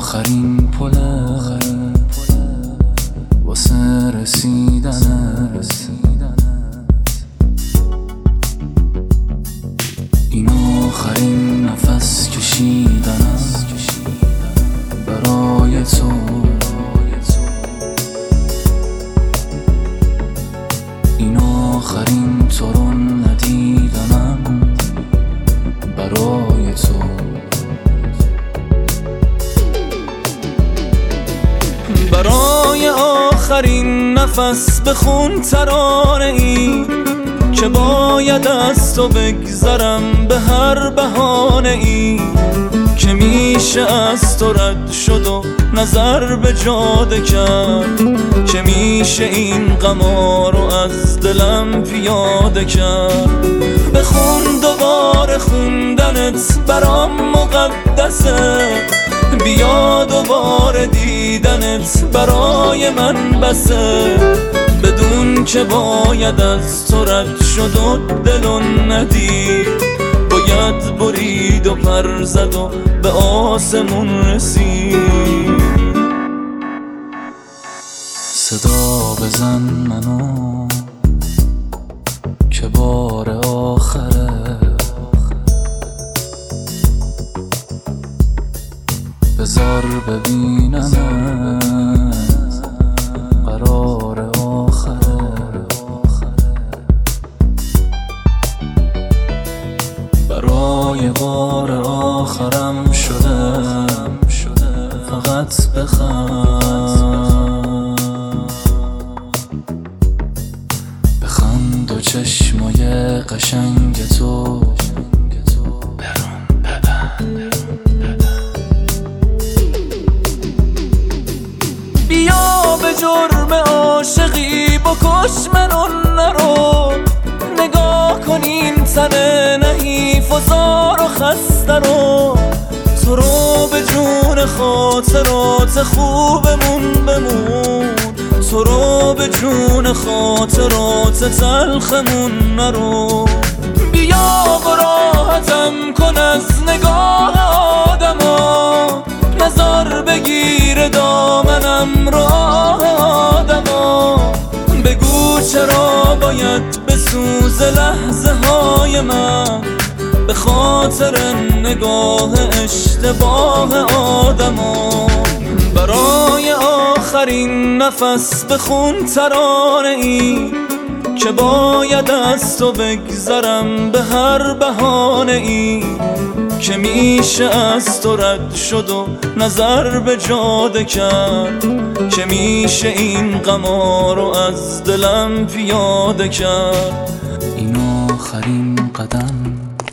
آخرین پله واسه رسیدنت، این آخرین نفس کشیدنم برای تو، این آخرین تو رو ندیدنم برای تو. برای آخرین نفس بخون ترانه ای که باید از تو بگذرم به هر بهانه ای که میشه از تو رد شد و نظر به جاده کرد، که میشه این غما رو از دلم پیاده کرد. بخون دوباره، خوندنت برام مقدسه، بیا دوباره دیدنت برای من بسه، بدون که باید از تو رد شد و دلو ندید، باید برید و پر زد و به آسمون رسید. صدا بزن منو که بار آخره، بذار ببینمت قرار آخره، برای بار آخرم شده فقط بخند و چشمای قشنگ تو برام ببند. بیا به جرم عاشقی بکش منو نرو، نگاه کن این تن نحیف و زار و خسته رو، تو رو به جون خاطرات خوبمون بمون، تو رو به جون خاطرات تلخمون نرو. بیا و راحتم کن از نگاه آدما، نظر بگیر دامنم راه آدما، بگو چرا باید بسوز لحظه های من به خاطر نگاه اشتباه آدما. برای آخرین نفس بخون ترانه ای که باید از تو بگذرم به هر بهانه ای که میشه از تو رد شد و نظر به جاده کرد، که میشه این غما رو از دلم پیاده کرد. این آخرین قدم